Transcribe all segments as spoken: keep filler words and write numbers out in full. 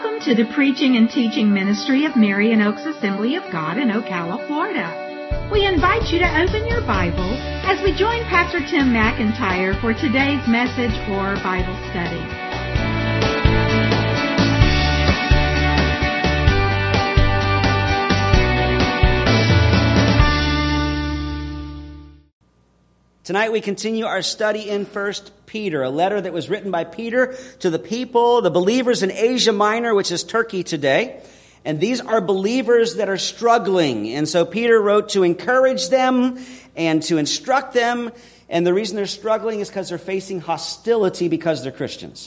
Welcome to the preaching and teaching ministry of Marion Oaks Assembly of God in Ocala, Florida. We invite you to open your Bible as we join Pastor Tim McIntyre for today's message or Bible study. Tonight we continue our study in First Peter, a letter that was written by Peter to the people, the believers in Asia Minor, which is Turkey today. And these are believers that are struggling. And so Peter wrote to encourage them and to instruct them. And the reason they're struggling is because they're facing hostility because they're Christians.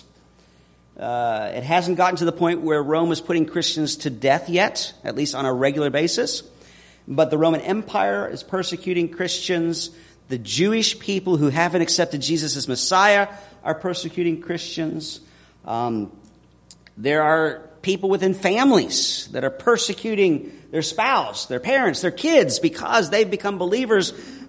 Uh, it hasn't gotten to the point where Rome is putting Christians to death yet, at least on a regular basis. But the Roman Empire is persecuting Christians. The Jewish people who haven't accepted Jesus as Messiah are persecuting Christians. Um, there are people within families that are persecuting their spouse, their parents, their kids because they've become believers,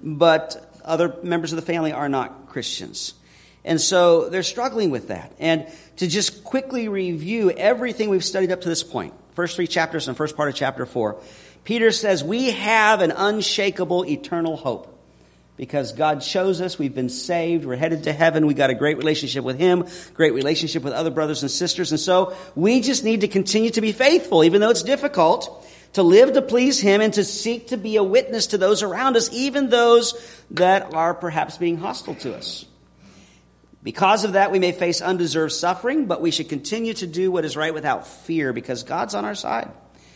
but other members of the family are not Christians. And so they're struggling with that. And to just quickly review everything we've studied up to this point, first three chapters and first part of chapter four, Peter says we have an unshakable eternal hope. Because God chose us, we've been saved, we're headed to heaven, we got a great relationship with Him, great relationship with other brothers and sisters, and so we just need to continue to be faithful, even though it's difficult, to live to please Him and to seek to be a witness to those around us, even those that are perhaps being hostile to us. Because of that, we may face undeserved suffering, but we should continue to do what is right without fear, because God's on our side.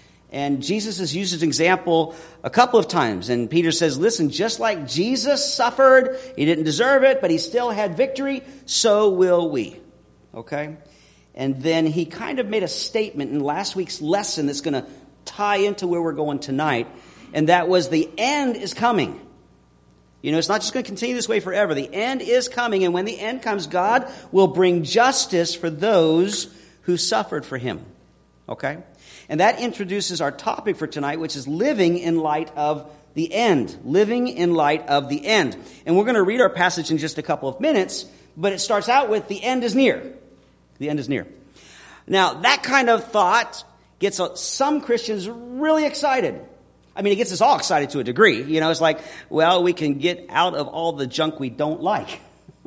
And Jesus has used his example a couple of times. And Peter says, listen, just like Jesus suffered, he didn't deserve it, but he still had victory, so will we. Okay? And then he kind of made a statement in last week's lesson that's going to tie into where we're going tonight. And that was the end is coming. You know, it's not just going to continue this way forever. The end is coming. And when the end comes, God will bring justice for those who suffered for him. Okay? And that introduces our topic for tonight, which is living in light of the end. Living in light of the end. And we're going to read our passage in just a couple of minutes, but it starts out with the end is near. The end is near. Now, that kind of thought gets some Christians really excited. I mean, it gets us all excited to a degree. You know, it's like, well, we can get out of all the junk we don't like.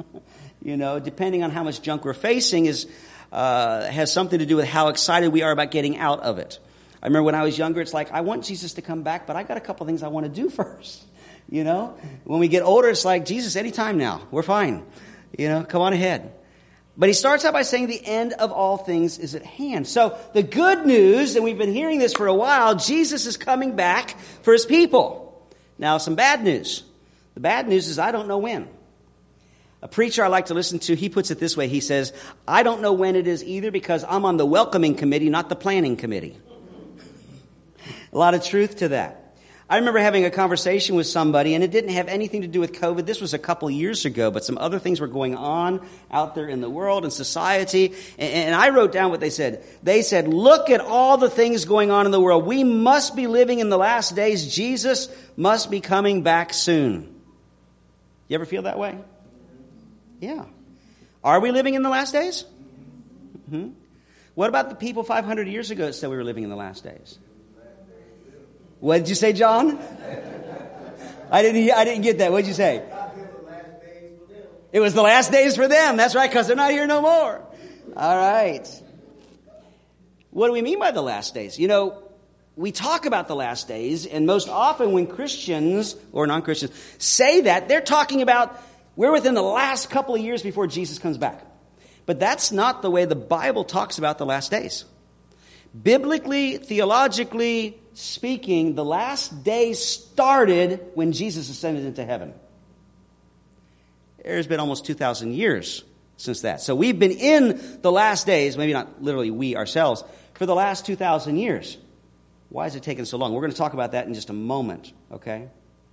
You know, depending on how much junk we're facing is... Uh, has something to do with how excited we are about getting out of it. I remember when I was younger, it's like, I want Jesus to come back, but I got a couple things I want to do first. You know, when we get older, it's like, Jesus, anytime now, we're fine. You know, come on ahead. But he starts out by saying the end of all things is at hand. So the good news, and we've been hearing this for a while, Jesus is coming back for his people. Now, some bad news. The bad news is I don't know when. A preacher I like to listen to, he puts it this way. He says, I don't know when it is either because I'm on the welcoming committee, not the planning committee. A lot of truth to that. I remember having a conversation with somebody, and it didn't have anything to do with COVID. This was a couple years ago, but some other things were going on out there in the world and society. And I wrote down what they said. They said, look at all the things going on in the world. We must be living in the last days. Jesus must be coming back soon. You ever feel that way? Yeah. Are we living in the last days? Mm-hmm. What about the people five hundred years ago that said we were living in the last days? What did you say, John? I didn't I didn't get that. What did you say? It was the last days for them. That's right, because they're not here no more. All right. What do we mean by the last days? You know, we talk about the last days, and most often when Christians or non-Christians say that, they're talking about we're within the last couple of years before Jesus comes back. But that's not the way the Bible talks about the last days. Biblically, theologically speaking, the last days started when Jesus ascended into heaven. There's been almost two thousand years since that. So we've been in the last days, maybe not literally we ourselves, for the last two thousand years. Why is it taking so long? We're going to talk about that in just a moment, okay?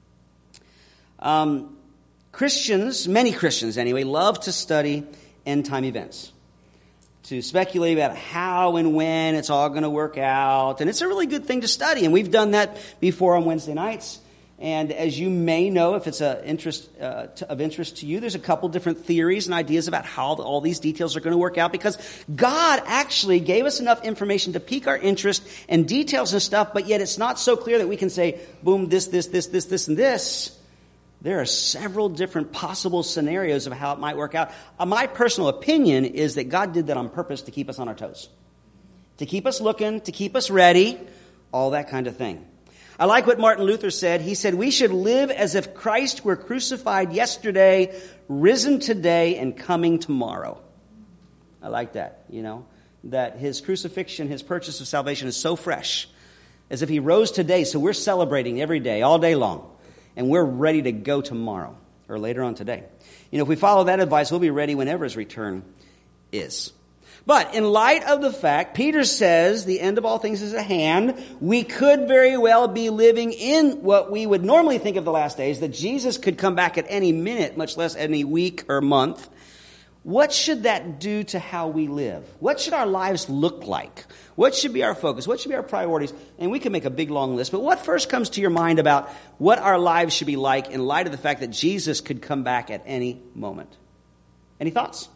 Um... Christians, many Christians anyway, love to study end-time events, to speculate about how and when it's all going to work out. And it's a really good thing to study, and we've done that before on Wednesday nights. And as you may know, if it's a interest, uh, to, of interest to you, there's a couple different theories and ideas about how the, all these details are going to work out, because God actually gave us enough information to pique our interest and details and stuff, but yet it's not so clear that we can say, boom, this, this, this, this, this, and this. There are several different possible scenarios of how it might work out. Uh, my personal opinion is that God did that on purpose to keep us on our toes, to keep us looking, to keep us ready, all that kind of thing. I like what Martin Luther said. He said, we should live as if Christ were crucified yesterday, risen today, and coming tomorrow. I like that, you know, that his crucifixion, his purchase of salvation is so fresh, as if he rose today. So we're celebrating every day, all day long, and we're ready to go tomorrow or later on today. You know, if we follow that advice, we'll be ready whenever his return is. But in light of the fact, Peter says the end of all things is at hand, we could very well be living in what we would normally think of the last days, that Jesus could come back at any minute, much less any week or month. What should that do to how we live? What should our lives look like? What should be our focus? What should be our priorities? And we can make a big, long list. But what first comes to your mind about what our lives should be like in light of the fact that Jesus could come back at any moment? Any thoughts?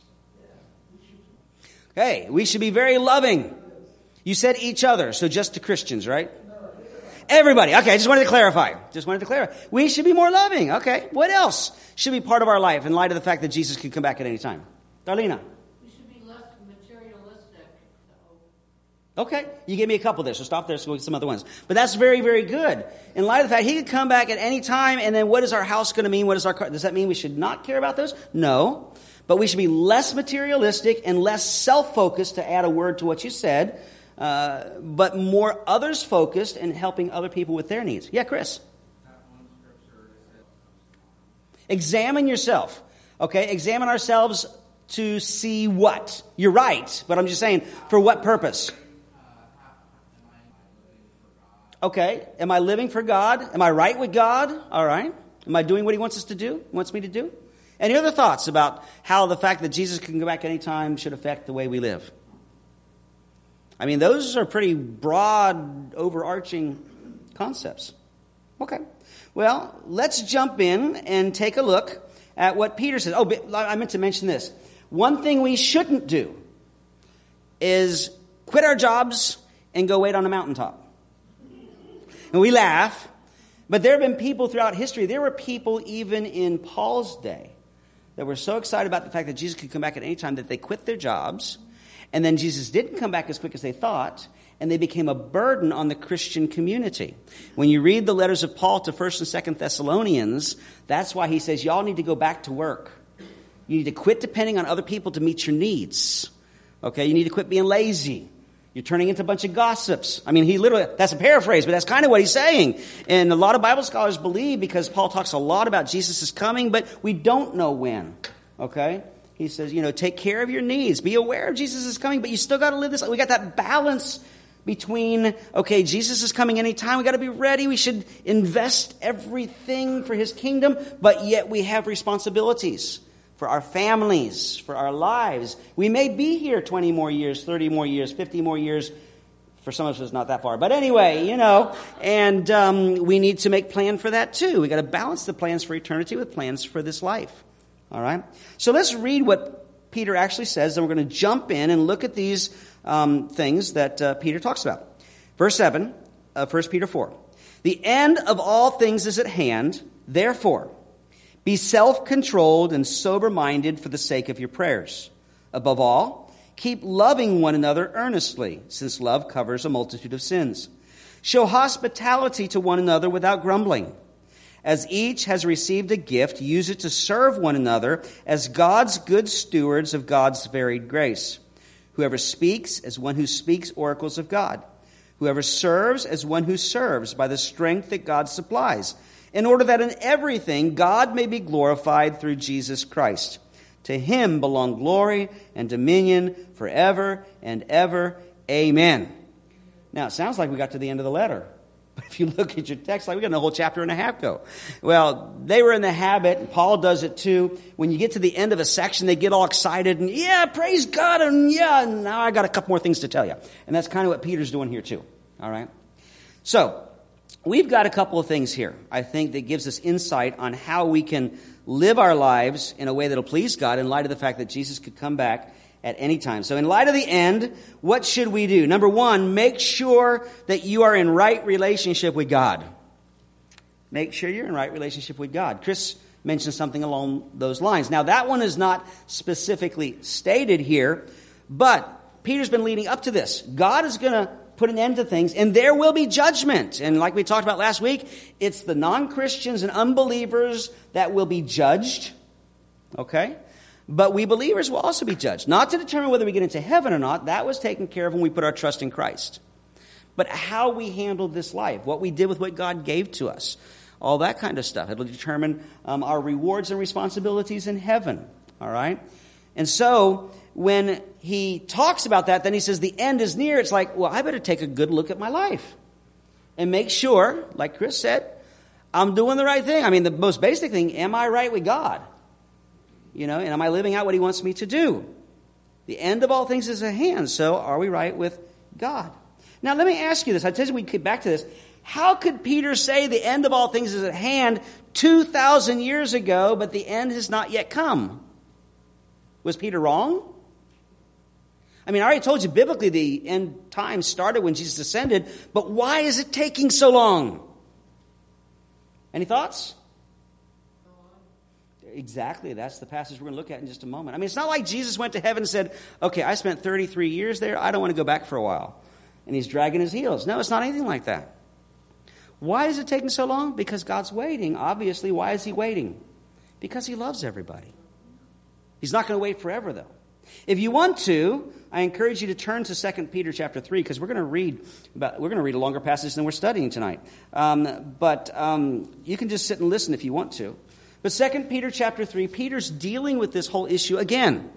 Hey, we should be very loving. You said each other, so just to Christians, right? Everybody. Okay, I just wanted to clarify. Just wanted to clarify. We should be more loving. Okay, what else should be part of our life in light of the fact that Jesus could come back at any time? Darlena. We should be less materialistic. Okay, you gave me a couple there, so stop there, so we'll get some other ones. But that's very, very good. In light of the fact he could come back at any time, and then what is our house going to mean? What is our car? Does that mean we should not care about those? No. But we should be less materialistic and less self-focused, to add a word to what you said, uh, but more others-focused and helping other people with their needs. Yeah, Chris? Examine yourself. Okay, examine ourselves to see what? You're right, but I'm just saying, for what purpose? Okay, am I living for God? Am I right with God? All right. Am I doing what he wants us to do? Wants me to do? Any other thoughts about how the fact that Jesus can go back any time should affect the way we live? I mean, those are pretty broad, overarching concepts. Okay. Well, let's jump in and take a look at what Peter says. Oh, I meant to mention this. One thing we shouldn't do is quit our jobs and go wait on a mountaintop. And we laugh, but there have been people throughout history. There were people even in Paul's day that were so excited about the fact that Jesus could come back at any time that they quit their jobs, and then Jesus didn't come back as quick as they thought, and they became a burden on the Christian community. When you read the letters of Paul to First and Second Thessalonians, that's why he says, y'all need to go back to work. You need to quit depending on other people to meet your needs. Okay, you need to quit being lazy. You're turning into a bunch of gossips. I mean, he literally, that's a paraphrase, but that's kind of what he's saying. And a lot of Bible scholars believe, because Paul talks a lot about Jesus' coming, but we don't know when. Okay? He says, you know, take care of your needs. Be aware of Jesus is coming, but you still got to live this. We got that balance between, okay, Jesus is coming anytime. We got to be ready. We should invest everything for his kingdom, but yet we have responsibilities for our families, for our lives. We may be here twenty more years, thirty more years, fifty more years. For some of us, it's not that far. But anyway, you know, and um, we need to make plan for that too. We got to balance the plans for eternity with plans for this life. All right? So let's read what Peter actually says, and we're going to jump in and look at these um, things that uh, Peter talks about. Verse seven of First Peter four. The end of all things is at hand, therefore, be self-controlled and sober-minded for the sake of your prayers. Above all, keep loving one another earnestly, since love covers a multitude of sins. Show hospitality to one another without grumbling. As each has received a gift, use it to serve one another as God's good stewards of God's varied grace. Whoever speaks, as one who speaks oracles of God. Whoever serves, as one who serves by the strength that God supplies, in order that in everything God may be glorified through Jesus Christ. To him belong glory and dominion forever and ever. Amen. Now, it sounds like we got to the end of the letter. But if you look at your text, like we got a whole chapter and a half go. Well, they were in the habit, and Paul does it too. When you get to the end of a section, they get all excited and, yeah, praise God, and yeah, now I got a couple more things to tell you. And that's kind of what Peter's doing here too. All right? So, we've got a couple of things here, I think, that gives us insight on how we can live our lives in a way that will please God in light of the fact that Jesus could come back at any time. So in light of the end, what should we do? Number one, make sure that you are in right relationship with God. Make sure you're in right relationship with God. Chris mentioned something along those lines. Now, that one is not specifically stated here, but Peter's been leading up to this. God is going to put an end to things, and there will be judgment. And like we talked about last week, it's the non-Christians and unbelievers that will be judged. Okay? But we believers will also be judged. Not to determine whether we get into heaven or not. That was taken care of when we put our trust in Christ. But how we handled this life, what we did with what God gave to us, all that kind of stuff. It'll determine um, our rewards and responsibilities in heaven. All right? And so, when he talks about that, then he says the end is near. It's like, well, I better take a good look at my life and make sure, like Chris said, I'm doing the right thing. I mean, the most basic thing, am I right with God? You know, and am I living out what he wants me to do? The end of all things is at hand. So are we right with God? Now, let me ask you this. I tell you, we get back to this. How could Peter say the end of all things is at hand two thousand years ago, but the end has not yet come? Was Peter wrong? I mean, I already told you biblically the end time started when Jesus ascended, but why is it taking so long? Any thoughts? Exactly. That's the passage we're going to look at in just a moment. I mean, it's not like Jesus went to heaven and said, okay, I spent thirty-three years there. I don't want to go back for a while. And he's dragging his heels. No, it's not anything like that. Why is it taking so long? Because God's waiting. Obviously, why is he waiting? Because he loves everybody. He's not going to wait forever, though. If you want to, I encourage you to turn to Second Peter chapter three, because we're going to read about, we're going to read a longer passage than we're studying tonight. Um, but um, you can just sit and listen if you want to. But Second Peter chapter three, Peter's dealing with this whole issue again.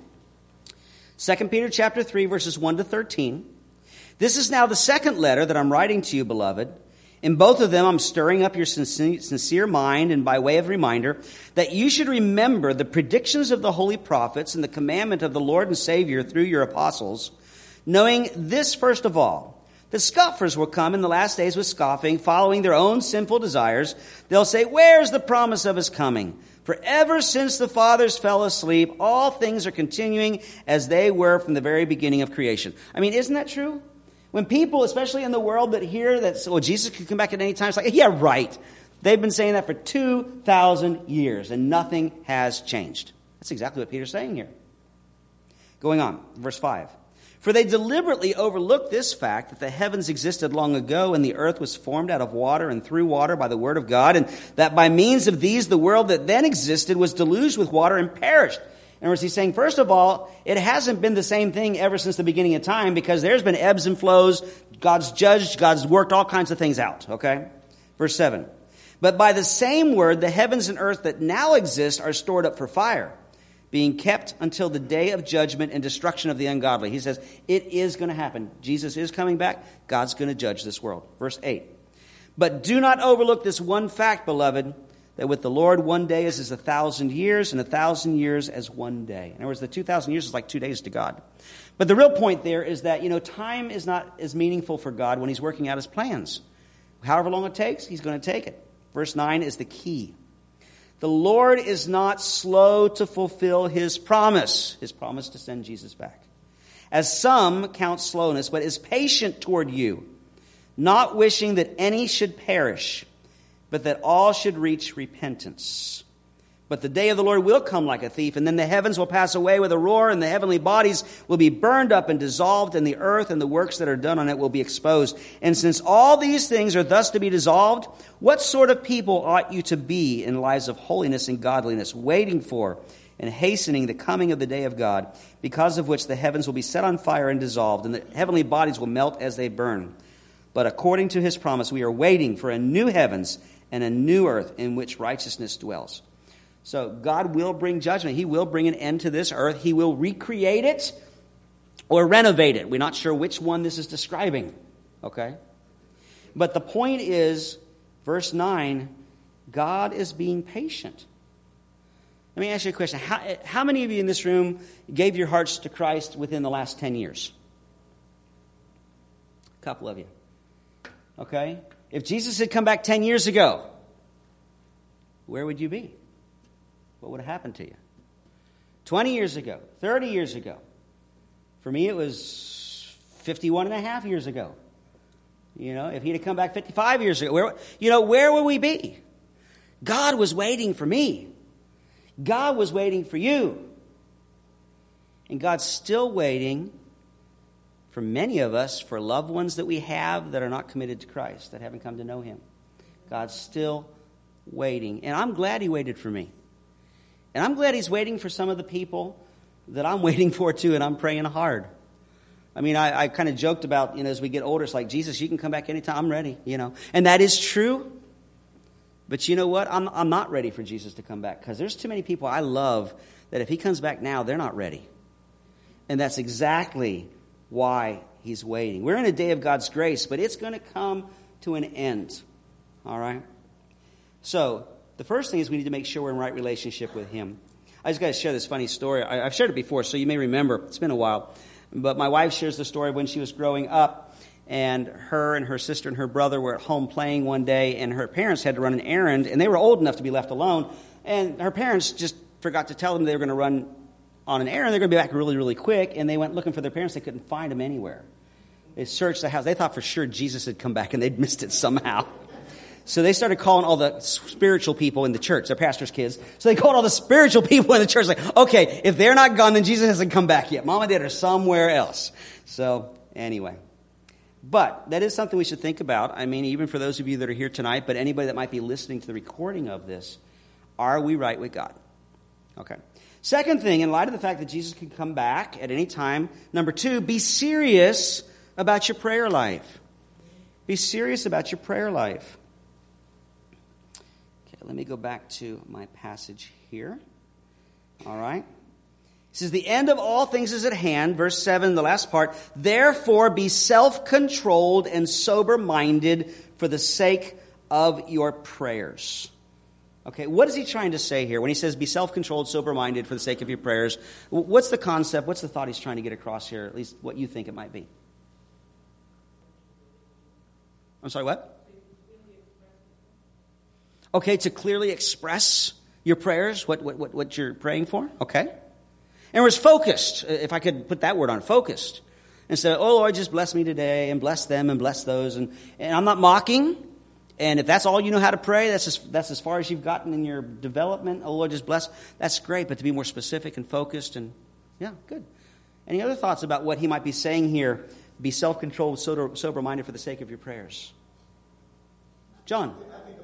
Second Peter chapter three, verses one to thirteen. This is now the second letter that I'm writing to you, beloved. In both of them, I'm stirring up your sincere mind, and by way of reminder, that you should remember the predictions of the holy prophets and the commandment of the Lord and Savior through your apostles, knowing this first of all, that scoffers will come in the last days with scoffing, following their own sinful desires. They'll say, where's the promise of his coming? For ever since the fathers fell asleep, all things are continuing as they were from the very beginning of creation. I mean, isn't that true? When people, especially in the world, that hear that, well, Jesus could come back at any time, it's like, yeah, right. They've been saying that for two thousand years, and nothing has changed. That's exactly what Peter's saying here. Going on, verse five. For they deliberately overlooked this fact that the heavens existed long ago, and the earth was formed out of water and through water by the word of God, and that by means of these the world that then existed was deluged with water and perished. In other words, he's saying, first of all, it hasn't been the same thing ever since the beginning of time, because there's been ebbs and flows. God's judged. God's worked all kinds of things out. Okay? Verse seven. But by the same word, the heavens and earth that now exist are stored up for fire, being kept until the day of judgment and destruction of the ungodly. He says, it is going to happen. Jesus is coming back. God's going to judge this world. Verse eight. But do not overlook this one fact, beloved, that with the Lord one day is as a thousand years, and a thousand years as one day. In other words, the two thousand years is like two days to God. But the real point there is that, you know, time is not as meaningful for God when he's working out his plans. However long it takes, he's going to take it. Verse nine is the key. The Lord is not slow to fulfill his promise, his promise to send Jesus back, as some count slowness, but is patient toward you, not wishing that any should perish, but that all should reach repentance. But the day of the Lord will come like a thief, and then the heavens will pass away with a roar, and the heavenly bodies will be burned up and dissolved, and the earth and the works that are done on it will be exposed. And since all these things are thus to be dissolved, what sort of people ought you to be in lives of holiness and godliness, waiting for and hastening the coming of the day of God, because of which the heavens will be set on fire and dissolved, and the heavenly bodies will melt as they burn? But according to his promise, we are waiting for a new heavens and a new earth in which righteousness dwells. So God will bring judgment. He will bring an end to this earth. He will recreate it or renovate it. We're not sure which one this is describing. Okay? But the point is, verse nine, God is being patient. Let me ask you a question. How, how many of you in this room gave your hearts to Christ within the last ten years? A couple of you. Okay? If Jesus had come back ten years ago, where would you be? What would have happened to you? twenty years ago, thirty years ago. For me, it was fifty-one and a half years ago. You know, if he'd have come back fifty-five years ago, where, you know, where would we be? God was waiting for me. God was waiting for you. And God's still waiting for many of us, for loved ones that we have that are not committed to Christ, that haven't come to know him. God's still waiting. And I'm glad he waited for me. And I'm glad he's waiting for some of the people that I'm waiting for too, and I'm praying hard. I mean, I, I kind of joked about, you know, as we get older, it's like, Jesus, you can come back anytime. I'm ready, you know. And that is true. But you know what? I'm, I'm not ready for Jesus to come back, because there's too many people I love that if he comes back now, they're not ready. And that's exactly why he's waiting. We're in a day of God's grace, but it's going to come to an end. All right? So the first thing is we need to make sure we're in right relationship with him. I just got to share this funny story. I, I've shared it before, so you may remember. It's been a while. But my wife shares the story of when she was growing up, and her and her sister and her brother were at home playing one day, and her parents had to run an errand, and they were old enough to be left alone. And her parents just forgot to tell them they were going to run on an errand. They're going to be back really, really quick. And they went looking for their parents. They couldn't find them anywhere. They searched the house. They thought for sure Jesus had come back, and they'd missed it somehow. So they started calling all the spiritual people in the church. They're pastors' kids. So they called all the spiritual people in the church. Like, okay, if they're not gone, then Jesus hasn't come back yet. Mom and Dad are somewhere else. So anyway. But that is something we should think about. I mean, even for those of you that are here tonight, but anybody that might be listening to the recording of this, are we right with God? Okay. Second thing, in light of the fact that Jesus can come back at any time, number two, be serious about your prayer life. Be serious about your prayer life. Let me go back to my passage here. All right. It says, the end of all things is at hand. Verse seven, the last part. Therefore, be self-controlled and sober-minded for the sake of your prayers. Okay, what is he trying to say here when he says be self-controlled, sober-minded for the sake of your prayers? What's the concept? What's the thought he's trying to get across here? At least what you think it might be. I'm sorry, what? Okay, to clearly express your prayers, what, what, what you're praying for. Okay. And was focused, if I could put that word on, focused. And say, oh, Lord, just bless me today, and bless them, and bless those. And, and I'm not mocking. And if that's all you know how to pray, that's as, that's as far as you've gotten in your development. Oh, Lord, just bless. That's great, but to be more specific and focused, and yeah, good. Any other thoughts about what he might be saying here? Be self-controlled, sober, sober-minded for the sake of your prayers. John?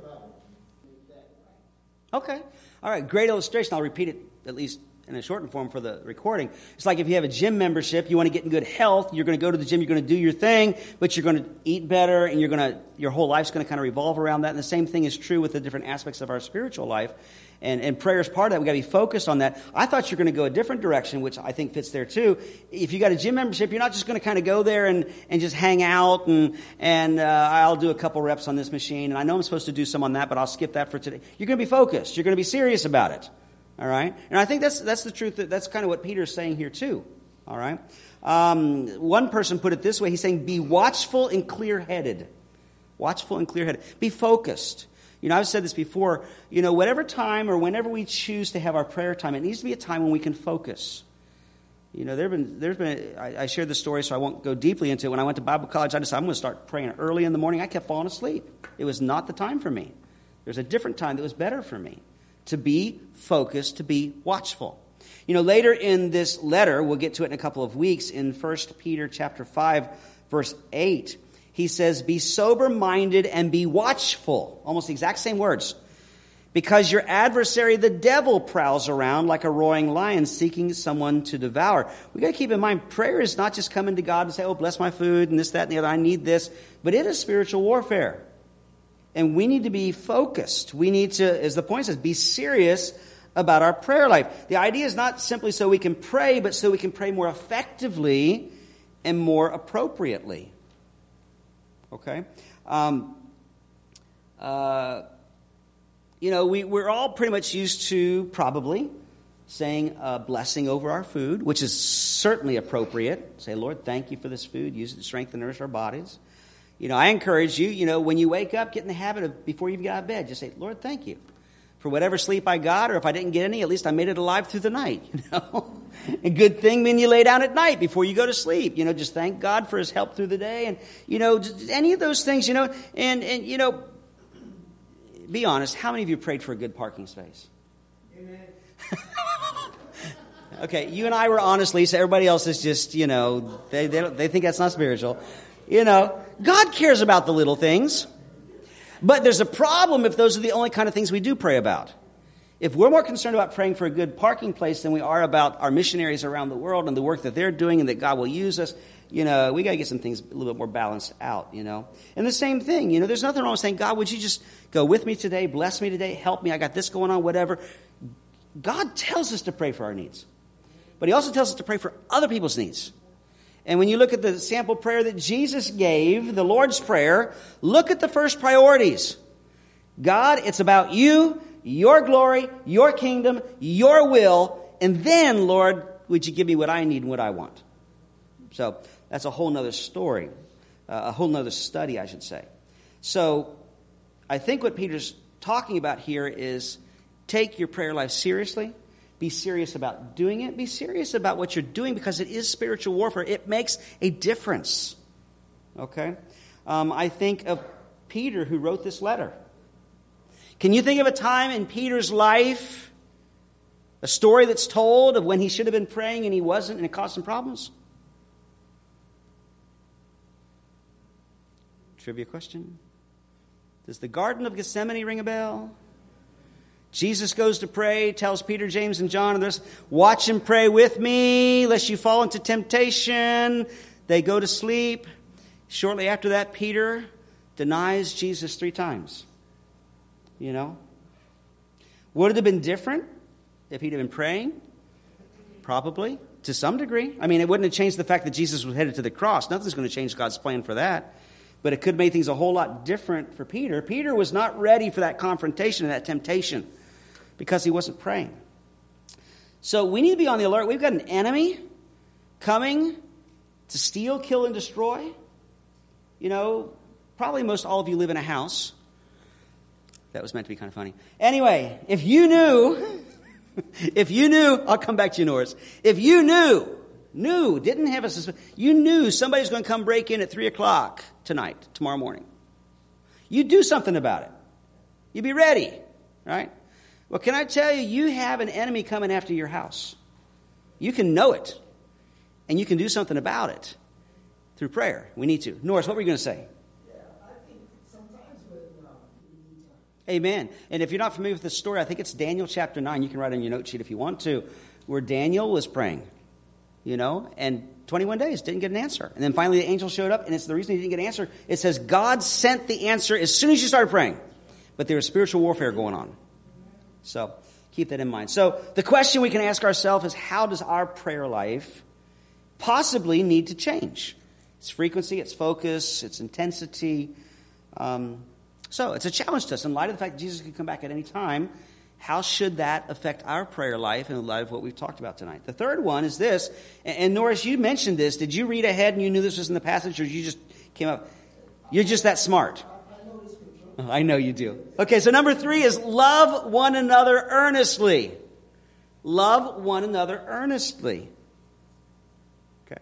Okay. All right. Great illustration. I'll repeat it at least in a shortened form for the recording. It's like if you have a gym membership, you want to get in good health, you're going to go to the gym, you're going to do your thing, but you're going to eat better, and you're going to, your whole life's going to kind of revolve around that. And the same thing is true with the different aspects of our spiritual life. And, and prayer is part of that. We've got to be focused on that. I thought you were going to go a different direction, which I think fits there too. If you got a gym membership, you're not just going to kind of go there and, and just hang out and, and uh, I'll do a couple reps on this machine. And I know I'm supposed to do some on that, but I'll skip that for today. You're going to be focused. You're going to be serious about it. All right? And I think that's that's the truth. That's kind of what Peter's saying here too. All right? Um, one person put it this way. He's saying, be watchful and clear-headed. Watchful and clear-headed. Be focused. You know, I've said this before, you know, whatever time or whenever we choose to have our prayer time, it needs to be a time when we can focus. You know, there have been, there's been, I, I shared the story, so I won't go deeply into it. When I went to Bible college, I decided I'm going to start praying early in the morning. I kept falling asleep. It was not the time for me. There's a different time that was better for me. To be focused, to be watchful. You know, later in this letter, we'll get to it in a couple of weeks, in First Peter chapter five, verse eight, he says, be sober-minded and be watchful. Almost the exact same words. Because your adversary, the devil, prowls around like a roaring lion seeking someone to devour. We've got to keep in mind, prayer is not just coming to God and say, oh, bless my food and this, that, and the other. I need this. But it is spiritual warfare. And we need to be focused. We need to, as the point says, be serious about our prayer life. The idea is not simply so we can pray, but so we can pray more effectively and more appropriately. Okay? Um, uh, you know, we, we're all pretty much used to probably saying a blessing over our food, which is certainly appropriate. Say, Lord, thank you for this food. Use it to strengthen and nourish our bodies. You know, I encourage you, you know, when you wake up, get in the habit of, before you get out of bed, just say, Lord, thank you for whatever sleep I got, or if I didn't get any, at least I made it alive through the night, you know. A good thing when you lay down at night before you go to sleep, you know, just thank God for his help through the day. And, you know, any of those things, you know, and, and you know, be honest, how many of you prayed for a good parking space? Amen. Okay, you and I were honest, Lisa. Everybody else is just, you know, they they, don't, they think that's not spiritual. You know, God cares about the little things. But there's a problem if those are the only kind of things we do pray about. If we're more concerned about praying for a good parking place than we are about our missionaries around the world and the work that they're doing and that God will use us, you know, we got to get some things a little bit more balanced out, you know. And the same thing, you know, there's nothing wrong with saying, God, would you just go with me today, bless me today, help me, I got this going on, whatever. God tells us to pray for our needs. But he also tells us to pray for other people's needs. And when you look at the sample prayer that Jesus gave, the Lord's Prayer, look at the first priorities. God, it's about you, your glory, your kingdom, your will, and then, Lord, would you give me what I need and what I want? So that's a whole nother story, uh, a whole nother study, I should say. So I think what Peter's talking about here is take your prayer life seriously. Be serious about doing it. Be serious about what you're doing because it is spiritual warfare. It makes a difference. Okay? Um, I think of Peter who wrote this letter. Can you think of a time in Peter's life, a story that's told of when he should have been praying and he wasn't and it caused some problems? Trivia question. Does the Garden of Gethsemane ring a bell? Jesus goes to pray, tells Peter, James, and John, and this, watch and pray with me, lest you fall into temptation. They go to sleep. Shortly after that, Peter denies Jesus three times. You know? Would it have been different if he'd have been praying? Probably, to some degree. I mean, it wouldn't have changed the fact that Jesus was headed to the cross. Nothing's going to change God's plan for that. But it could have made things a whole lot different for Peter. Peter was not ready for that confrontation and that temptation because he wasn't praying. So we need to be on the alert. We've got an enemy coming to steal, kill, and destroy. You know, probably most all of you live in a house. That was meant to be kind of funny. Anyway, if you knew, if you knew, I'll come back to you, Norris. If you knew, knew, didn't have a suspicion, you knew somebody's going to come break in at three o'clock tonight, tomorrow morning. You do something about it. You be ready, right? Well, can I tell you, you have an enemy coming after your house. You can know it, and you can do something about it through prayer. We need to. Norris, what were you going to say? Yeah, I think sometimes with uh, Amen. And if you're not familiar with this story, I think it's Daniel chapter nine. You can write on your note sheet if you want to, where Daniel was praying, you know, and twenty-one days didn't get an answer. And then finally the angel showed up, and it's the reason he didn't get an answer. It says God sent the answer as soon as you started praying. But there was spiritual warfare going on. So keep that in mind. So the question we can ask ourselves is, how does our prayer life possibly need to change? Its frequency, its focus, its intensity. Um, so it's a challenge to us. In light of the fact that Jesus could come back at any time, how should that affect our prayer life in light of what we've talked about tonight? The third one is this, and, and Norris, you mentioned this. Did you read ahead and you knew this was in the passage, or you just came up? You're just that smart. I know you do. Okay, so number three is love one another earnestly. Love one another earnestly. Okay.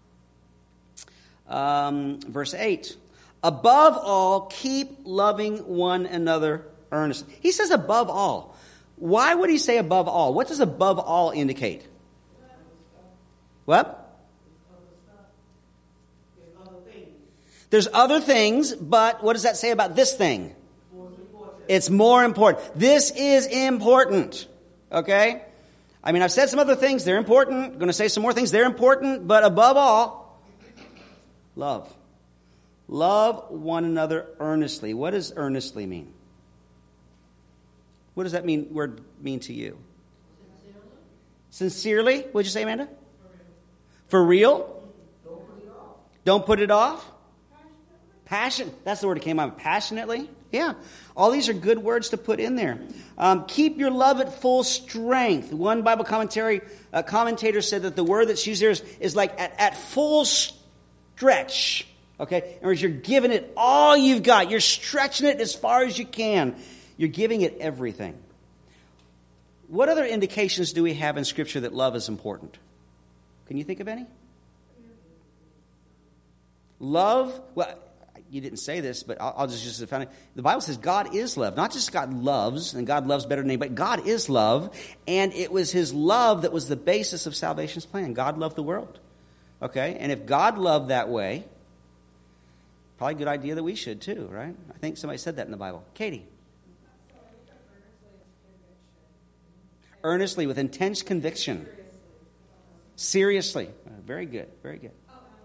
Um, verse eight. Above all, keep loving one another earnestly. He says above all. Why would he say above all? What does above all indicate? What? There's other things, but what does that say about this thing? It's more important. This is important. Okay? I mean, I've said some other things. They're important. I'm going to say some more things. They're important. But above all, love. Love one another earnestly. What does earnestly mean? What does that mean, word mean to you? Sincerely. Sincerely? What'd you say, Amanda? For real? Don't put it off. Don't put it off? Passion. That's the word that came out. Passionately. Yeah. All these are good words to put in there. Um, keep your love at full strength. One Bible commentary uh, commentator said that the word that's used there is, is like at, at full stretch. Okay? In other words, you're giving it all you've got. You're stretching it as far as you can. You're giving it everything. What other indications do we have in Scripture that love is important? Can you think of any? Love, well, you didn't say this, but I'll, I'll just use it. The Bible says God is love. Not just God loves, and God loves better than anybody. God is love, and it was His love that was the basis of salvation's plan. God loved the world. Okay? And if God loved that way, probably a good idea that we should too, right? I think somebody said that in the Bible. Katie. Earnestly, with intense conviction. Seriously. Very good, very good.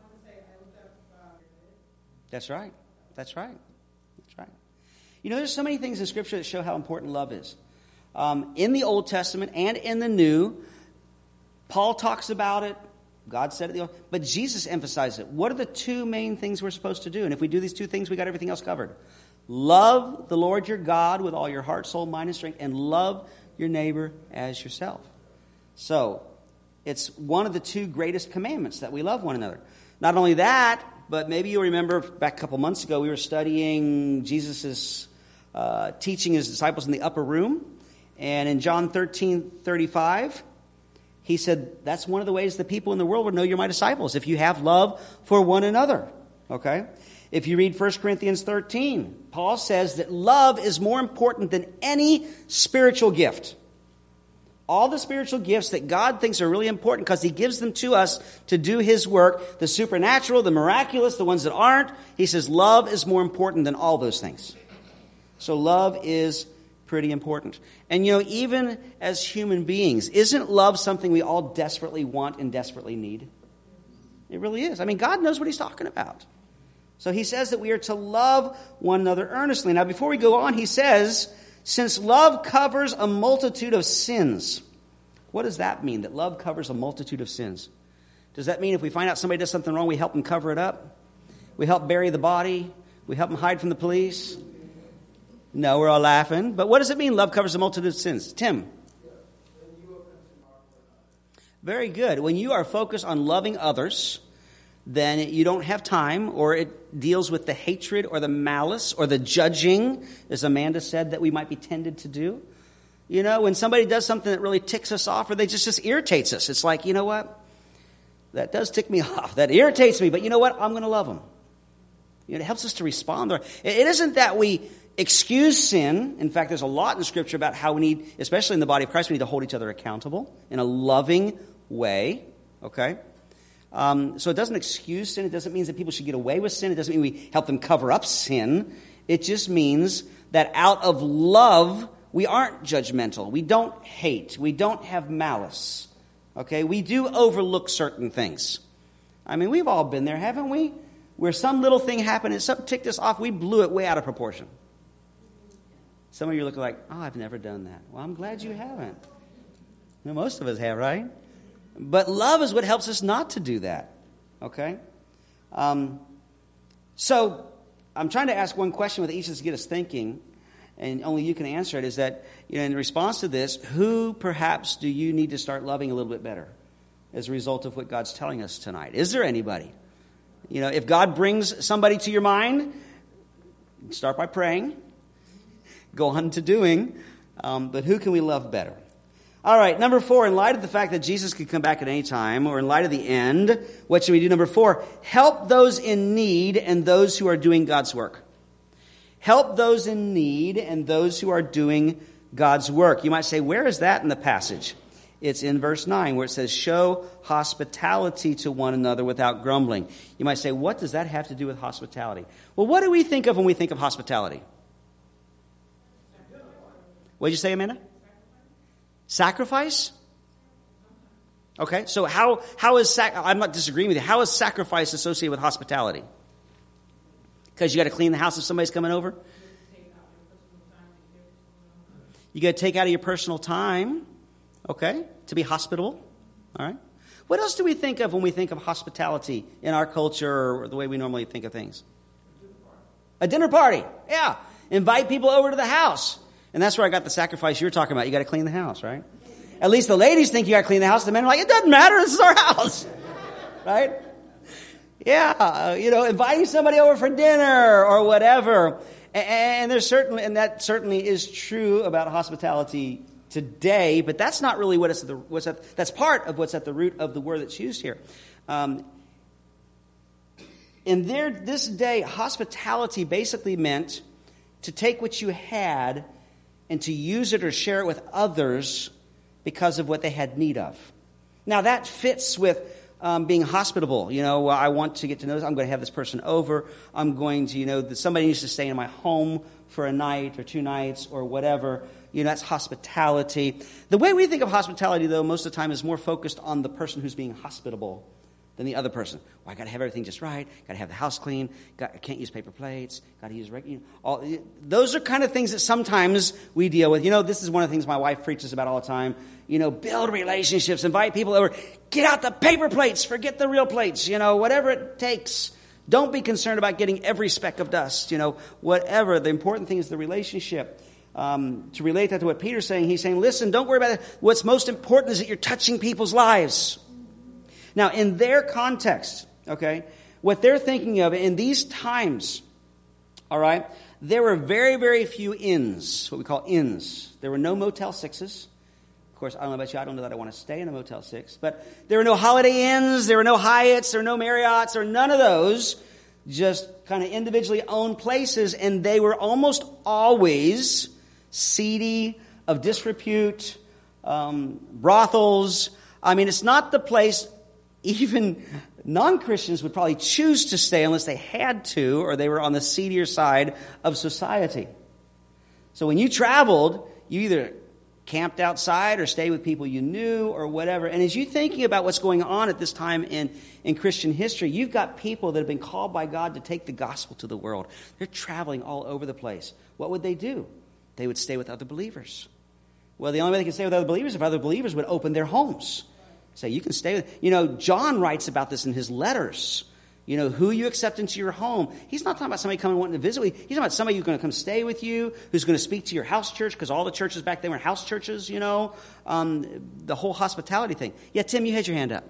That's right. That's right. That's right. You know, there's so many things in Scripture that show how important love is. Um, in the Old Testament and in the New, Paul talks about it. God said it. But Jesus emphasized it. What are the two main things we're supposed to do? And if we do these two things, we got everything else covered. Love the Lord your God with all your heart, soul, mind, and strength, and love your neighbor as yourself. So, it's one of the two greatest commandments that we love one another. Not only that, but maybe you'll remember back a couple months ago, we were studying Jesus' uh, teaching his disciples in the upper room. And in John thirteen thirty-five, he said, that's one of the ways the people in the world would know you're my disciples, if you have love for one another. Okay? If you read First Corinthians thirteen, Paul says that love is more important than any spiritual gift. All the spiritual gifts that God thinks are really important because He gives them to us to do His work, the supernatural, the miraculous, the ones that aren't. He says love is more important than all those things. So love is pretty important. And you know, even as human beings, isn't love something we all desperately want and desperately need? It really is. I mean, God knows what He's talking about. So He says that we are to love one another earnestly. Now, before we go on, He says, since love covers a multitude of sins. What does that mean, that love covers a multitude of sins? Does that mean if we find out somebody does something wrong, we help them cover it up? We help bury the body? We help them hide from the police? No, we're all laughing. But what does it mean, love covers a multitude of sins? Tim? Very good. When you are focused on loving others, then you don't have time, or it deals with the hatred or the malice or the judging, as Amanda said, that we might be tended to do. You know, when somebody does something that really ticks us off, or they just, just irritates us, it's like, you know what? That does tick me off. That irritates me, but you know what? I'm going to love them. You know, it helps us to respond. It isn't that we excuse sin. In fact, there's a lot in Scripture about how we need, especially in the body of Christ, we need to hold each other accountable in a loving way. Okay? Um, so it doesn't excuse sin. It doesn't mean that people should get away with sin. It doesn't mean we help them cover up sin. It just means that out of love, we aren't judgmental. We don't hate. We don't have malice. Okay? We do overlook certain things. I mean, we've all been there, haven't we? Where some little thing happened and something ticked us off, we blew it way out of proportion. Some of you are looking like, oh, I've never done that. Well, I'm glad you haven't. Well, most of us have, right? But love is what helps us not to do that. Okay? Um, so, I'm trying to ask one question with each of us to get us thinking, and only you can answer it, is that, you know, in response to this, who perhaps do you need to start loving a little bit better as a result of what God's telling us tonight? Is there anybody? You know, if God brings somebody to your mind, start by praying, go on to doing, um, but who can we love better? All right, number four, in light of the fact that Jesus could come back at any time, or in light of the end, what should we do? Number four, help those in need and those who are doing God's work. Help those in need and those who are doing God's work. You might say, where is that in the passage? It's in verse nine, where it says, show hospitality to one another without grumbling. You might say, what does that have to do with hospitality? Well, what do we think of when we think of hospitality? What did you say, Amanda? Sacrifice? Okay, so how how is sac- I'm not disagreeing with you. How is sacrifice associated with hospitality? Because you got to clean the house if somebody's coming over. You got to take out of your personal time, okay, to be hospitable. All right. What else do we think of when we think of hospitality in our culture or the way we normally think of things? A dinner party. Yeah, invite people over to the house. And that's where I got the sacrifice you're talking about. You got to clean the house, right? At least the ladies think you got to clean the house. The men are like, it doesn't matter. This is our house, right? Yeah, uh, you know, inviting somebody over for dinner or whatever. And, and there's certainly, and that certainly is true about hospitality today, but that's not really what it's the, what's at, that's part of what's at the root of the word that's used here. Um, in their, this day, hospitality basically meant to take what you had and to use it or share it with others because of what they had need of. Now that fits with um, being hospitable. You know, well, I want to get to know this. I'm going to have this person over. I'm going to, you know, that somebody needs to stay in my home for a night or two nights or whatever. You know, that's hospitality. The way we think of hospitality, though, most of the time is more focused on the person who's being hospitable than the other person. Well, I got to have everything just right. Got to have the house clean. Got, I can't use paper plates. Got to use regular. You know, all those are kind of things that sometimes we deal with. You know, this is one of the things my wife preaches about all the time. You know, build relationships, invite people over. Get out the paper plates. Forget the real plates. You know, whatever it takes. Don't be concerned about getting every speck of dust. You know, whatever. The important thing is the relationship. Um, to relate that to what Peter's saying, he's saying, listen, don't worry about it. What's most important is that you're touching people's lives. Now, in their context, okay, what they're thinking of in these times, all right, there were very, very few inns, what we call inns. There were no Motel sixes. Of course, I don't know about you. I don't know that I want to stay in a Motel six. But there were no Holiday Inns. There were no Hyatts. There were no Marriotts. There were none of those. Just kind of individually owned places. And they were almost always seedy, of disrepute, um, brothels. I mean, it's not the place even non-Christians would probably choose to stay unless they had to or they were on the seedier side of society. So when you traveled, you either camped outside or stayed with people you knew or whatever. And as you're thinking about what's going on at this time in, in Christian history, you've got people that have been called by God to take the gospel to the world. They're traveling all over the place. What would they do? They would stay with other believers. Well, the only way they can stay with other believers is if other believers would open their homes. Say, you can stay with... You know, John writes about this in his letters. You know, who you accept into your home. He's not talking about somebody coming wanting to visit with you. He's talking about somebody who's going to come stay with you, who's going to speak to your house church, because all the churches back then were house churches, you know. Um, the whole hospitality thing. Yeah, Tim, you had your hand up.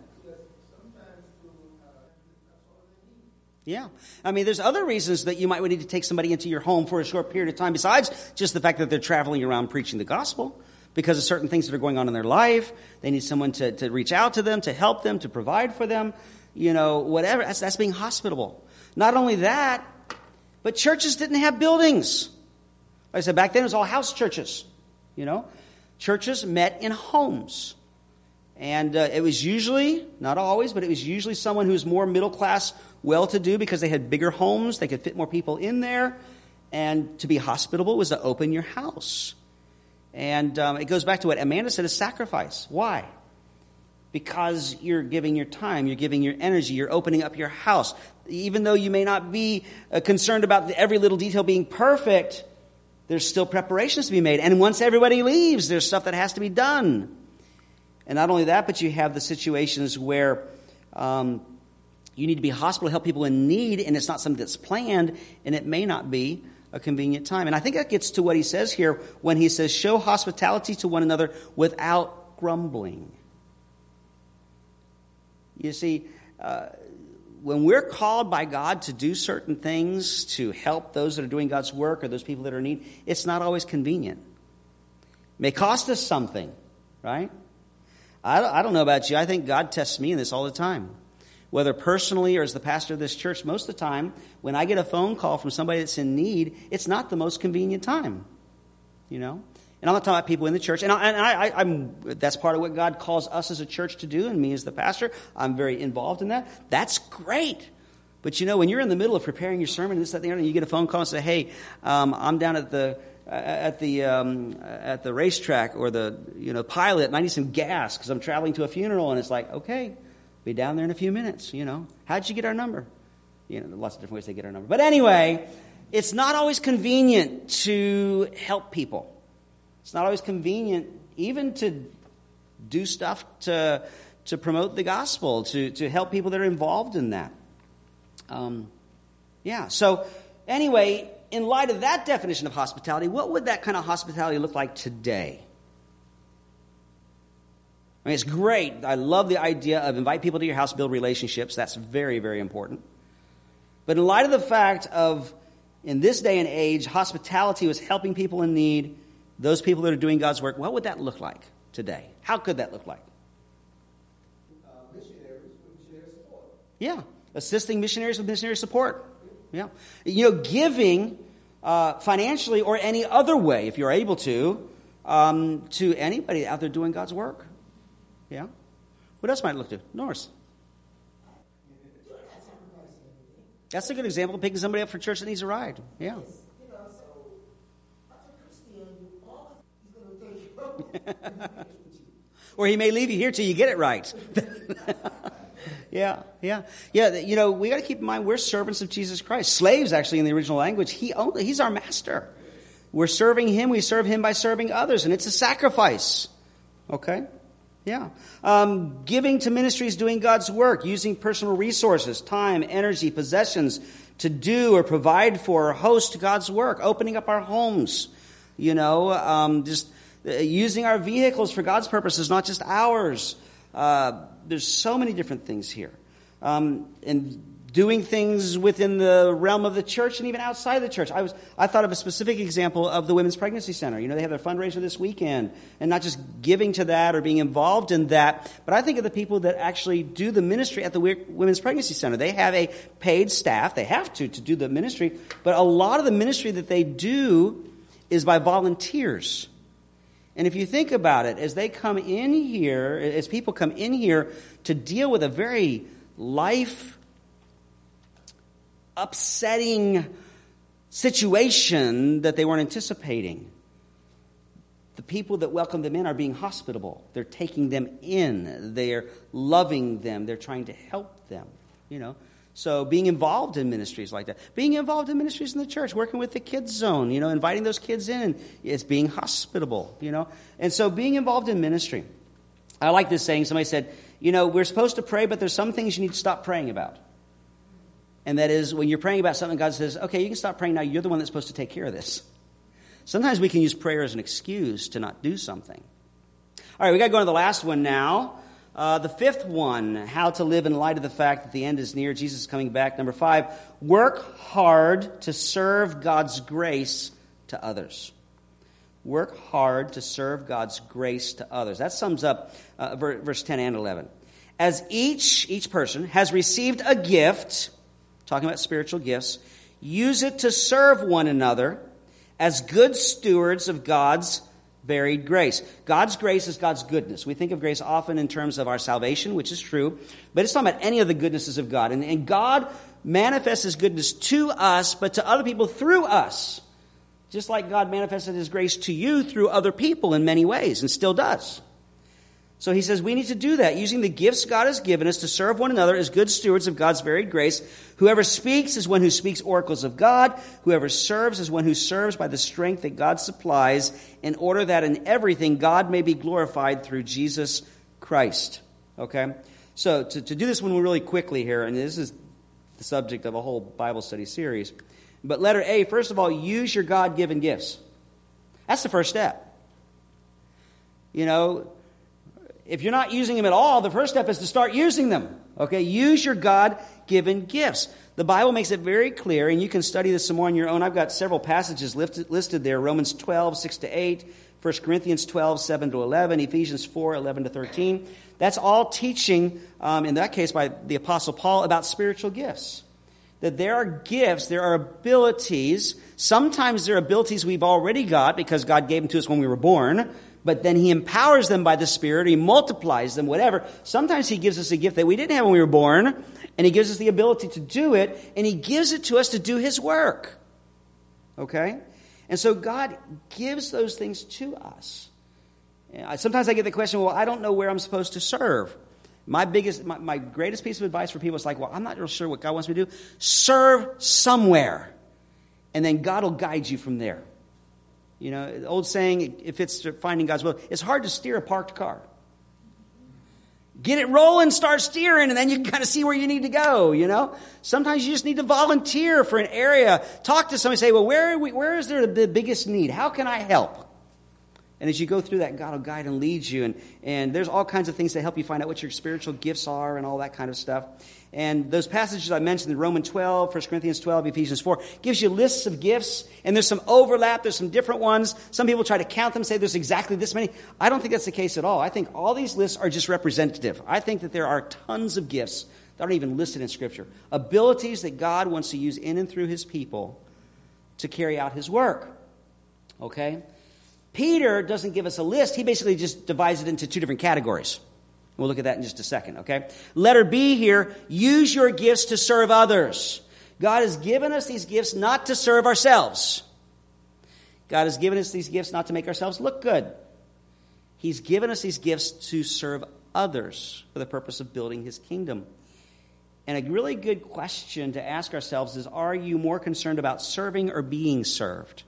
Yeah. I mean, there's other reasons that you might need to take somebody into your home for a short period of time besides just the fact that they're traveling around preaching the gospel. Because of certain things that are going on in their life. They need someone to, to reach out to them, to help them, to provide for them. You know, whatever. That's, that's being hospitable. Not only that, but churches didn't have buildings. Like I said, back then it was all house churches. You know, churches met in homes. And uh, it was usually, not always, but it was usually someone who was more middle class, well-to-do because they had bigger homes. They could fit more people in there. And to be hospitable was to open your house. And um, it goes back to what Amanda said, is sacrifice. Why? Because you're giving your time, you're giving your energy, you're opening up your house. Even though you may not be uh, concerned about every little detail being perfect, there's still preparations to be made. And once everybody leaves, there's stuff that has to be done. And not only that, but you have the situations where um, you need to be hospitable to help people in need, and it's not something that's planned, and it may not be a convenient time. And I think that gets to what he says here when he says, show hospitality to one another without grumbling. You see, uh, when we're called by God to do certain things, to help those that are doing God's work or those people that are in need, it's not always convenient. It may cost us something, right? I don't, I don't know about you. I think God tests me in this all the time. Whether personally or as the pastor of this church, most of the time, when I get a phone call from somebody that's in need, it's not the most convenient time, you know. And I'm not talking about people in the church. And, I, and I, I'm, that's part of what God calls us as a church to do, and me as the pastor. I'm very involved in that. That's great. But, you know, when you're in the middle of preparing your sermon, and this, that, and the other, and you get a phone call and say, hey, um, I'm down at the at the um, at the racetrack or the, you know, pilot, and I need some gas because I'm traveling to a funeral. And it's like, okay, be down there in a few minutes, you know. How'd you get our number? You know, lots of different ways they get our number. But anyway, it's not always convenient to help people. It's not always convenient even to do stuff to to promote the gospel, to, to help people that are involved in that. Um, yeah, so anyway, in light of that definition of hospitality, what would that kind of hospitality look like today? I mean, it's great. I love the idea of invite people to your house, build relationships. That's very, very important. But in light of the fact of, in this day and age, hospitality was helping people in need, those people that are doing God's work, what would that look like today? How could that look like? Uh, missionaries with missionary support. Yeah, assisting missionaries with missionary support. Yeah, you know, giving uh, financially or any other way, if you're able to, um, to anybody out there doing God's work. Yeah. What else might it look to? Norris. That's a good example of picking somebody up for church that needs a ride. Yeah. You know, so after Christian, all he's going to take you. Or he may leave you here till you get it right. yeah, yeah. Yeah, you know, we got to keep in mind we're servants of Jesus Christ. Slaves, actually, in the original language, he only, he's our master. We're serving him. We serve him by serving others, and it's a sacrifice. Okay? Yeah. Um, giving to ministries, doing God's work, using personal resources, time, energy, possessions to do or provide for or host God's work, opening up our homes, you know, um, just uh, using our vehicles for God's purposes, not just ours. Uh, there's so many different things here. Um, and doing things within the realm of the church and even outside the church. I was I thought of a specific example of the Women's Pregnancy Center. You know, they have their fundraiser this weekend, and not just giving to that or being involved in that, but I think of the people that actually do the ministry at the Women's Pregnancy Center. They have a paid staff. They have to to do the ministry, but a lot of the ministry that they do is by volunteers. And if you think about it, as they come in here, as people come in here to deal with a very life upsetting situation that they weren't anticipating, the people that welcome them in are being hospitable. They're taking them in. They're loving them. They're trying to help them, you know. So being involved in ministries like that, being involved in ministries in the church, working with the kids zone, you know, inviting those kids in, it's being hospitable, you know. And so being involved in ministry. I like this saying. Somebody said, you know, we're supposed to pray, but there's some things you need to stop praying about. And that is, when you're praying about something, God says, okay, you can stop praying now. You're the one that's supposed to take care of this. Sometimes we can use prayer as an excuse to not do something. All right, we got to go on to the last one now. Uh, the fifth one, how to live in light of the fact that the end is near. Jesus is coming back. Number five, work hard to serve God's grace to others. Work hard to serve God's grace to others. That sums up uh, verse ten and eleven. As each, each person has received a gift, talking about spiritual gifts, use it to serve one another as good stewards of God's varied grace. God's grace is God's goodness. We think of grace often in terms of our salvation, which is true, but it's talking about any of the goodnesses of God. And, and God manifests his goodness to us, but to other people through us. Just like God manifested his grace to you through other people in many ways, and still does. So he says we need to do that, using the gifts God has given us to serve one another as good stewards of God's varied grace. Whoever speaks is one who speaks oracles of God. Whoever serves is one who serves by the strength that God supplies, in order that in everything God may be glorified through Jesus Christ. Okay? So to, to do this one really quickly here, and this is the subject of a whole Bible study series. But letter A, first of all, use your God-given gifts. That's the first step. You know, if you're not using them at all, the first step is to start using them. Okay, use your God-given gifts. The Bible makes it very clear, and you can study this some more on your own. I've got several passages listed, listed there. Romans twelve, six to eight, First Corinthians twelve, seven to eleven, Ephesians four, eleven to thirteen. That's all teaching, um, in that case by the Apostle Paul, about spiritual gifts. That there are gifts, there are abilities. Sometimes they're abilities we've already got because God gave them to us when we were born. But then he empowers them by the Spirit. He multiplies them, whatever. Sometimes he gives us a gift that we didn't have when we were born. And he gives us the ability to do it. And he gives it to us to do his work. Okay? And so God gives those things to us. Sometimes I get the question, well, I don't know where I'm supposed to serve. My biggest, my, my greatest piece of advice for people is like, well, I'm not real sure what God wants me to do. Serve somewhere. And then God will guide you from there. You know, the old saying, if it's finding God's will, it's hard to steer a parked car. Get it rolling, start steering, and then you can kind of see where you need to go, you know. Sometimes you just need to volunteer for an area. Talk to somebody, say, well, where are we, where is there the biggest need? How can I help? And as you go through that, God will guide and lead you. And, and there's all kinds of things that help you find out what your spiritual gifts are and all that kind of stuff. And those passages I mentioned in Romans twelve, First Corinthians twelve, Ephesians four, gives you lists of gifts. And there's some overlap. There's some different ones. Some people try to count them, say there's exactly this many. I don't think that's the case at all. I think all these lists are just representative. I think that there are tons of gifts that aren't even listed in Scripture. Abilities that God wants to use in and through his people to carry out his work. Okay? Peter doesn't give us a list. He basically just divides it into two different categories. We'll look at that in just a second, okay? Letter B here, use your gifts to serve others. God has given us these gifts not to serve ourselves. God has given us these gifts not to make ourselves look good. He's given us these gifts to serve others for the purpose of building his kingdom. And a really good question to ask ourselves is, are you more concerned about serving or being served?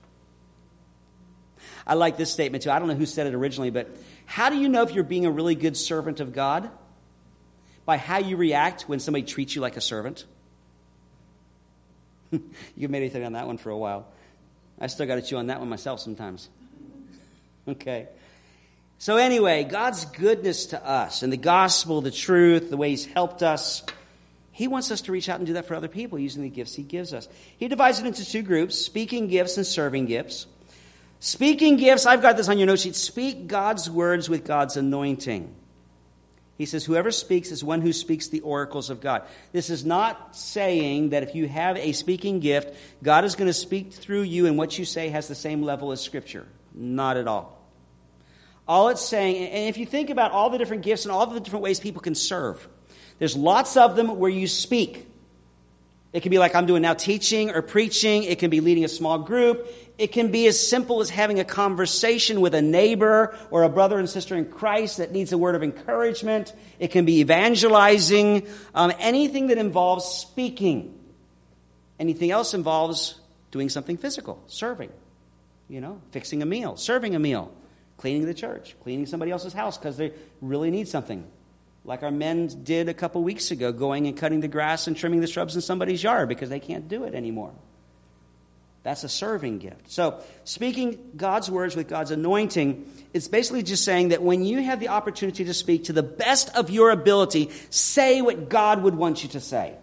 I like this statement too. I don't know who said it originally, but how do you know if you're being a really good servant of God? By how you react when somebody treats you like a servant. You've made anything on that one for a while. I still got to chew on that one myself sometimes. Okay. So anyway, God's goodness to us and the gospel, the truth, the way he's helped us, he wants us to reach out and do that for other people using the gifts he gives us. He divides it into two groups, speaking gifts and serving gifts. Speaking gifts, I've got this on your note sheet. Speak God's words with God's anointing. He says, whoever speaks is one who speaks the oracles of God. This is not saying that if you have a speaking gift, God is going to speak through you and what you say has the same level as Scripture. Not at all. All it's saying, and if you think about all the different gifts and all the different ways people can serve, there's lots of them where you speak. It can be like I'm doing now, teaching or preaching. It can be leading a small group. It can be as simple as having a conversation with a neighbor or a brother and sister in Christ that needs a word of encouragement. It can be evangelizing. Um, anything that involves speaking. Anything else involves doing something physical, serving. You know, fixing a meal, serving a meal, cleaning the church, cleaning somebody else's house because they really need something. Like our men did a couple weeks ago, going and cutting the grass and trimming the shrubs in somebody's yard because they can't do it anymore. That's a serving gift. So speaking God's words with God's anointing, it's basically just saying that when you have the opportunity to speak to the best of your ability, say what God would want you to say.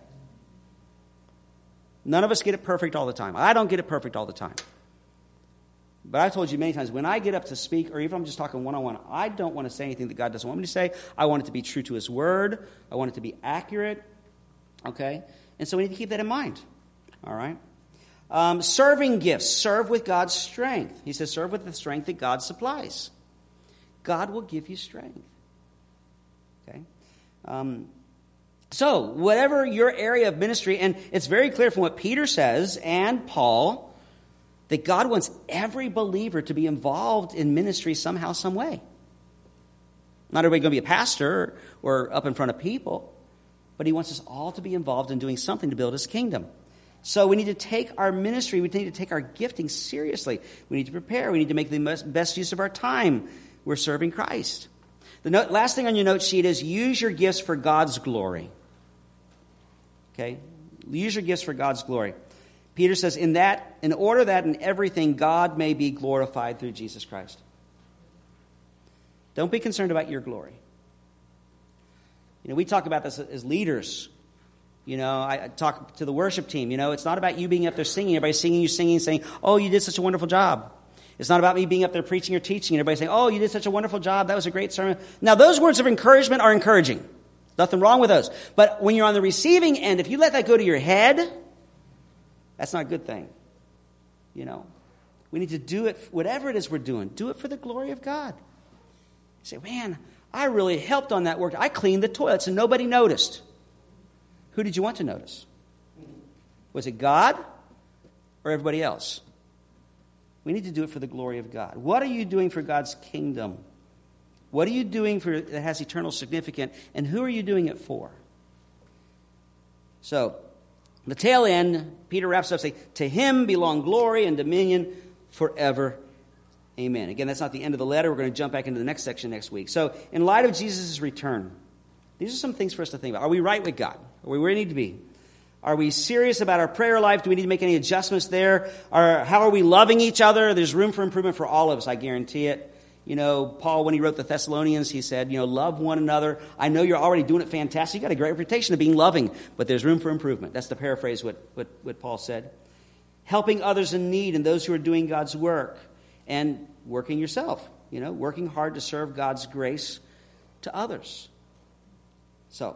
None of us get it perfect all the time. I don't get it perfect all the time. But I've told you many times, when I get up to speak, or even if I'm just talking one-on-one, I don't want to say anything that God doesn't want me to say. I want it to be true to his word. I want it to be accurate. Okay? And so we need to keep that in mind. All right? Um, serving gifts. Serve with God's strength. He says, serve with the strength that God supplies. God will give you strength. Okay? Um, so, whatever your area of ministry, and it's very clear from what Peter says and Paul, that God wants every believer to be involved in ministry somehow, some way. Not everybody going to be a pastor or up in front of people, but he wants us all to be involved in doing something to build his kingdom. So we need to take our ministry, we need to take our gifting seriously. We need to prepare. We need to make the best use of our time. We're serving Christ. The note, last thing on your note sheet is use your gifts for God's glory. Okay? Use your gifts for God's glory. Peter says, in that, in order that in everything God may be glorified through Jesus Christ. Don't be concerned about your glory. You know, we talk about this as leaders. You know, I talk to the worship team. You know, it's not about you being up there singing. Everybody singing, you singing, saying, oh, you did such a wonderful job. It's not about me being up there preaching or teaching and everybody saying, oh, you did such a wonderful job. That was a great sermon. Now, those words of encouragement are encouraging. Nothing wrong with those. But when you're on the receiving end, if you let that go to your head, that's not a good thing. You know, we need to do it, whatever it is we're doing, do it for the glory of God. You say, man, I really helped on that work. I cleaned the toilets and nobody noticed. Who did you want to notice? Was it God or everybody else? We need to do it for the glory of God. What are you doing for God's kingdom? What are you doing for that has eternal significance? And who are you doing it for? So, the tail end, Peter wraps up saying, to him belong glory and dominion forever. Amen. Again, that's not the end of the letter. We're going to jump back into the next section next week. So, in light of Jesus' return, these are some things for us to think about. Are we right with God? Are we where we need to be? Are we serious about our prayer life? Do we need to make any adjustments there? Or how are we loving each other? There's room for improvement for all of us, I guarantee it. You know, Paul, when he wrote the Thessalonians, he said, you know, love one another. I know you're already doing it fantastic. You got a great reputation of being loving, but there's room for improvement. That's to paraphrase what, what, what Paul said. Helping others in need and those who are doing God's work, and working yourself, you know, working hard to serve God's grace to others. So,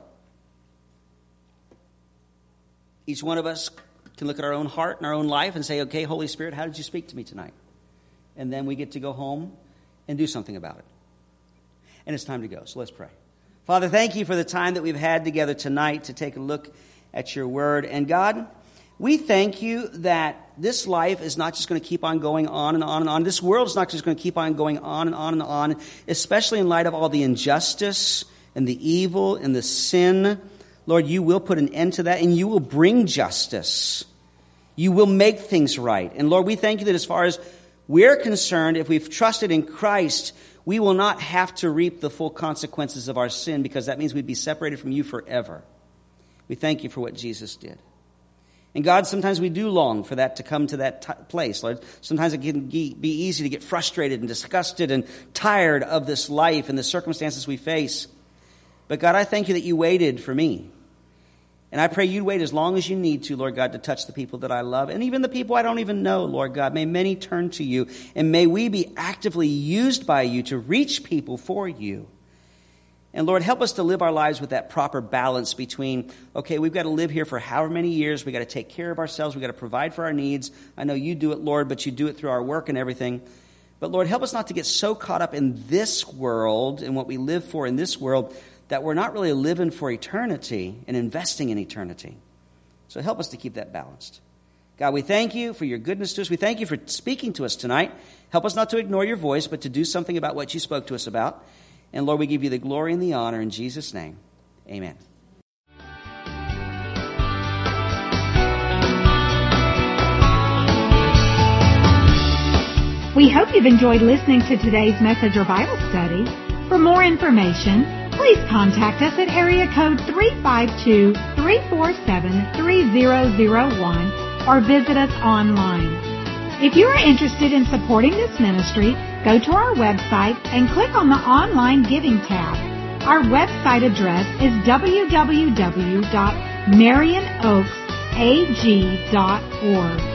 each one of us can look at our own heart and our own life and say, okay, Holy Spirit, how did you speak to me tonight? And then we get to go home and do something about it. And it's time to go, so let's pray. Father, thank you for the time that we've had together tonight to take a look at your word. And God, we thank you that this life is not just going to keep on going on and on and on. This world is not just going to keep on going on and on and on, especially in light of all the injustice and the evil and the sin. Lord, you will put an end to that, and you will bring justice. You will make things right. And Lord, we thank you that as far as we're concerned, if we've trusted in Christ, we will not have to reap the full consequences of our sin, because that means we'd be separated from you forever. We thank you for what Jesus did. And God, sometimes we do long for that to come to that t- place, Lord. Sometimes it can be easy to get frustrated and disgusted and tired of this life and the circumstances we face. But God, I thank you that you waited for me. And I pray you'd wait as long as you need to, Lord God, to touch the people that I love. And even the people I don't even know, Lord God. May many turn to you. And may we be actively used by you to reach people for you. And Lord, help us to live our lives with that proper balance between, okay, we've got to live here for however many years. We've got to take care of ourselves. We've got to provide for our needs. I know you do it, Lord, but you do it through our work and everything. But Lord, help us not to get so caught up in this world and what we live for in this world that we're not really living for eternity and investing in eternity. So help us to keep that balanced. God, we thank you for your goodness to us. We thank you for speaking to us tonight. Help us not to ignore your voice, but to do something about what you spoke to us about. And Lord, we give you the glory and the honor in Jesus' name. Amen. We hope you've enjoyed listening to today's message or Bible study. For more information, please contact us at area code three five two, three four seven, three zero zero one or visit us online. If you are interested in supporting this ministry, go to our website and click on the Online Giving tab. Our website address is w w w dot marion oaks a g dot org.